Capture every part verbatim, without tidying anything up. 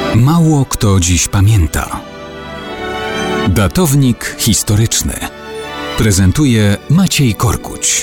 Mało kto dziś pamięta. Datownik historyczny prezentuje Maciej Korkuć.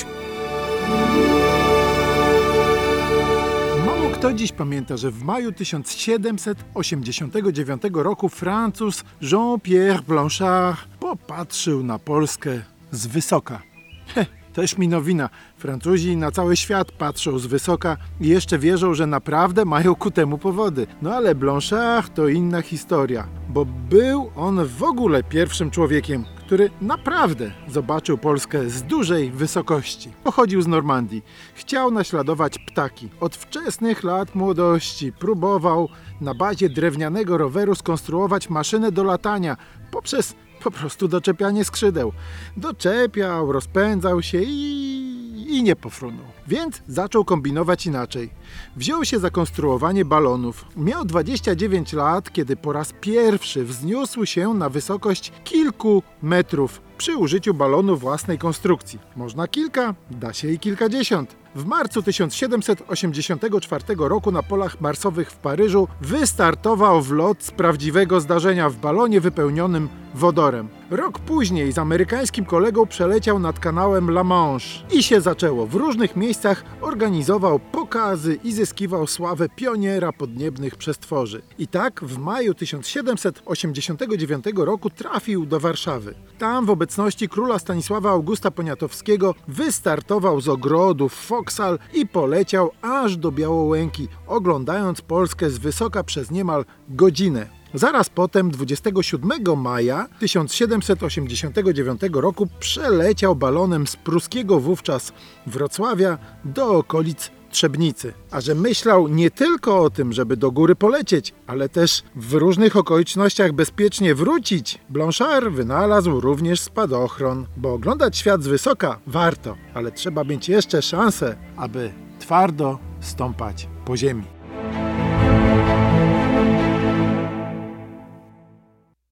Mało kto dziś pamięta, że w maju tysiąc siedemset osiemdziesiątego dziewiątego roku Francuz Jean-Pierre Blanchard popatrzył na Polskę z wysoka. Heh, też mi nowina. Francuzi na cały świat patrzą z wysoka i jeszcze wierzą, że naprawdę mają ku temu powody. No ale Blanchard to inna historia, bo był on w ogóle pierwszym człowiekiem, który naprawdę zobaczył Polskę z dużej wysokości. Pochodził z Normandii. Chciał naśladować ptaki. Od wczesnych lat młodości próbował na bazie drewnianego roweru skonstruować maszynę do latania poprzez po prostu doczepianie skrzydeł. Doczepiał, rozpędzał się i, i nie pofrunął. Więc zaczął kombinować inaczej. Wziął się za konstruowanie balonów. Miał dwadzieścia dziewięć lat, kiedy po raz pierwszy wzniósł się na wysokość kilku metrów przy użyciu balonu własnej konstrukcji. Można kilka, da się i kilkadziesiąt. W marcu tysiąc siedemset osiemdziesiątego czwartego roku na polach marsowych w Paryżu wystartował w lot z prawdziwego zdarzenia w balonie wypełnionym wodorem. Rok później z amerykańskim kolegą przeleciał nad kanałem La Manche i się zaczęło. W różnych miejscach organizował pokazy i zyskiwał sławę pioniera podniebnych przestworzy. I tak w maju tysiąc siedemset osiemdziesiątego dziewiątego roku trafił do Warszawy. Tam w obecności króla Stanisława Augusta Poniatowskiego wystartował z ogrodów Foksal i poleciał aż do Białołęki, oglądając Polskę z wysoka przez niemal godzinę. Zaraz potem, dwudziestego siódmego maja tysiąc siedemset osiemdziesiątego dziewiątego roku przeleciał balonem z pruskiego wówczas Wrocławia do okolic Trzebnicy. A że myślał nie tylko o tym, żeby do góry polecieć, ale też w różnych okolicznościach bezpiecznie wrócić, Blanchard wynalazł również spadochron, bo oglądać świat z wysoka warto, ale trzeba mieć jeszcze szansę, aby twardo stąpać po ziemi.